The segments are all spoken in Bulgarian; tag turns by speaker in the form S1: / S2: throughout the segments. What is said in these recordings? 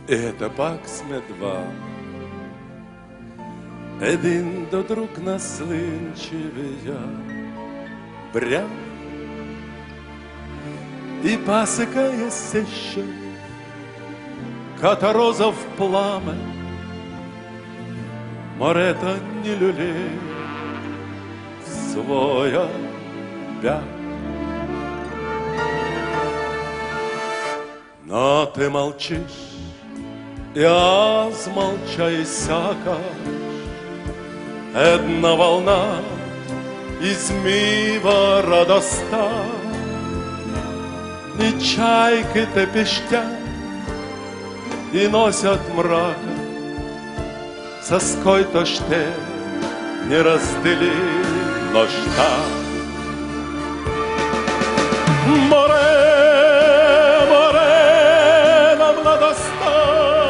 S1: Это пак сме два, един до друг наслинчивия бряг. И пасека е сеща, като роза в пламен, морето ни люли в своя бяг. Но ты молчишь, и аз мълча и сякаш една вълна измива радостта. И чайките пищят и носят мрака, с който ще ни раздели нощта. Море, море на младостта,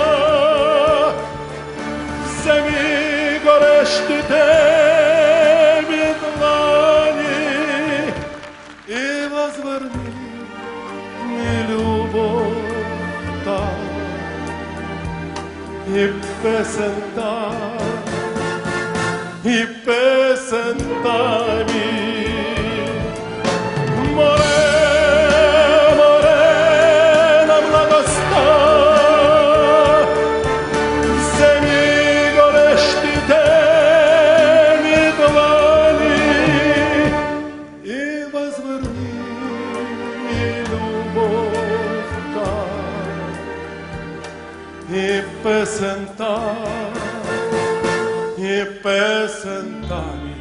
S1: вземи горещите ми длани и възвърни ми любовта и песента ми. Море, море на младостта, вземи горещите ми длани и възвърни ми любовта и песента ми.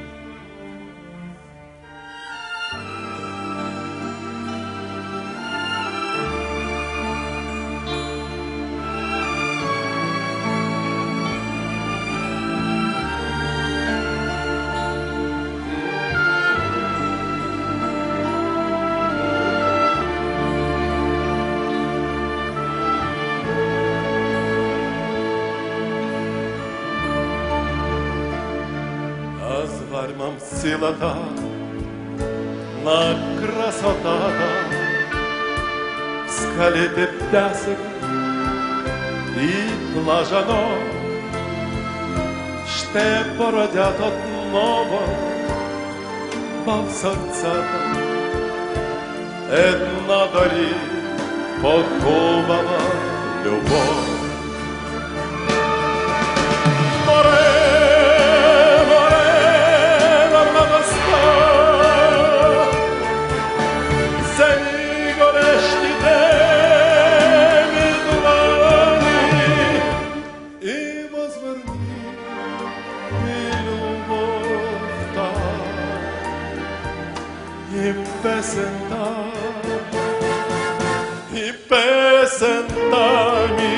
S1: Имам силата на красотата, скалите пясък и плажа нов ще породят отново в сърцата една дори по-хубава любов. И песента ми.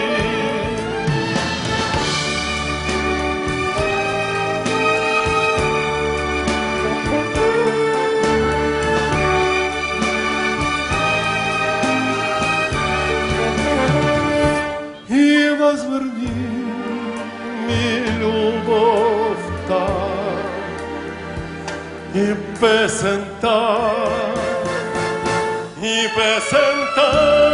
S1: И възвърни ми любовта и песента ми.